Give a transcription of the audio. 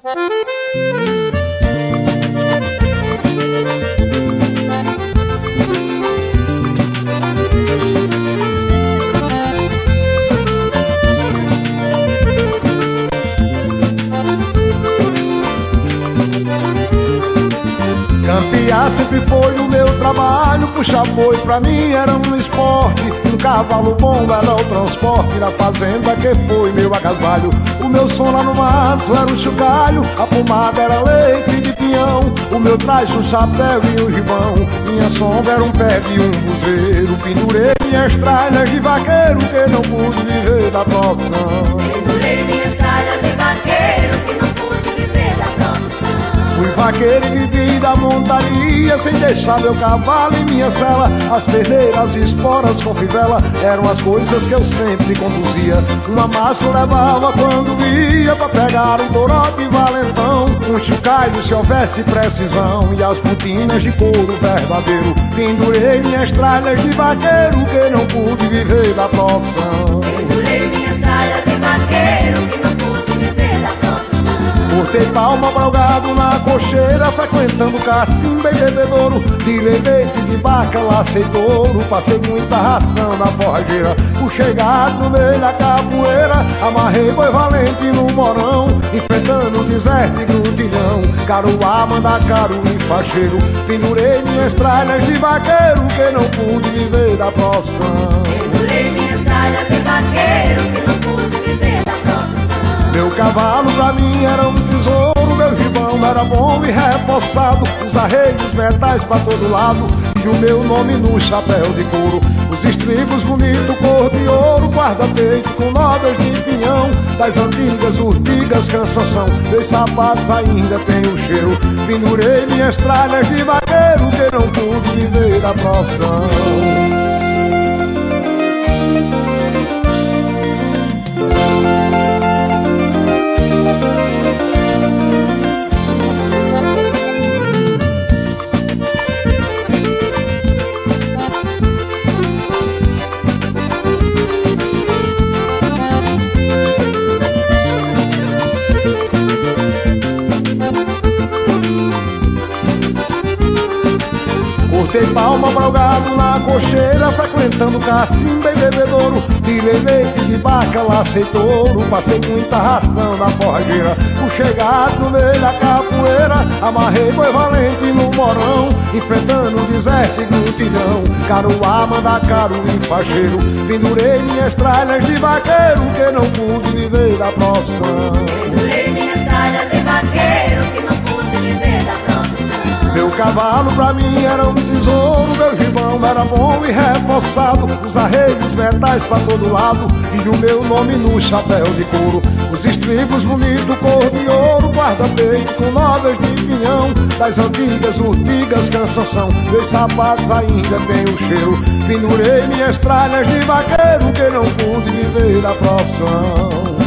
Campear sempre foi o meu trabalho, puxar boi pra mim era um esporte. Um cavalo bom era o transporte, na fazenda que foi meu agasalho. O meu som lá no mato era um chocalho, a pomada era leite de pinhão. O meu traje um chapéu e um gibão, minha sombra era um pé de um buzeiro. Pendurei minhas tralhas de vaqueiro que não pude viver da profissão. Pendurei minhas tralhas de vaqueiro que não pude viver da profissão. Fui vaqueiro e vivi da montaria, sem deixar meu cavalo em minha cela. As pedreiras e esporas com fivela eram as coisas que eu sempre conduzia. Uma máscara levava quando via pra pegar um corote valentão. Um chocalho se houvesse precisão e as botinas de couro verdadeiro. Pendurei minhas tralhas de vaqueiro que não pude viver da profissão. Pendurei minhas tralhas de vaqueiro que não pude viver da profissão. Cortei palma brogado na cocheira, frequentando cacimba e bebedouro. Tirei leite de vaca, lacei touro, passei muita ração na forrageira. Puxei gado no meio da capoeira, amarrei boi valente no morão. Enfrentando o deserto e grutilhão, caruá, mandacaru e facheiro. Pendurei minhas tralhas de vaqueiro que não pude viver da profissão. Pendurei minhas tralhas de vaqueiro que não pude viver da profissão. Meu cavalo pra mim era um tesouro, meu gibão era bom e reforçado. Os arreios metais pra todo lado e o meu nome no chapéu de couro. Os estribos bonito, cor de ouro, guarda-peito com nodas de pinhão. Das antigas urtigas cansação, meus sapatos ainda têm o cheiro. Pendurei minhas tralhas de vaqueiro que não pude viver da profissão. Cortei palma brogado na cocheira, frequentando cacimba e bebedouro. Tirei leite de vaca, lacei touro, passei muita ração na forrageira. Puxei gado no meio da capoeira, amarrei boi valente no morão. Enfrentando o deserto e grutilhão, caruá, mandacaru e facheiro. Pendurei minhas tralhas de vaqueiro que não pude viver da profissão. Pendurei minhas tralhas de vaqueiro que não pude viver da profissão. Meu cavalo pra mim era um tesouro, meu gibão era bom e reforçado. Os arreios metais pra todo lado e o meu nome no chapéu de couro. Os estribos bonito, cor de ouro, guarda-peito com nodas de pinhão. Das antigas urtigas cansação, meus sapatos ainda têm o cheiro. Pendurei minhas tralhas de vaqueiro que não pude viver da profissão.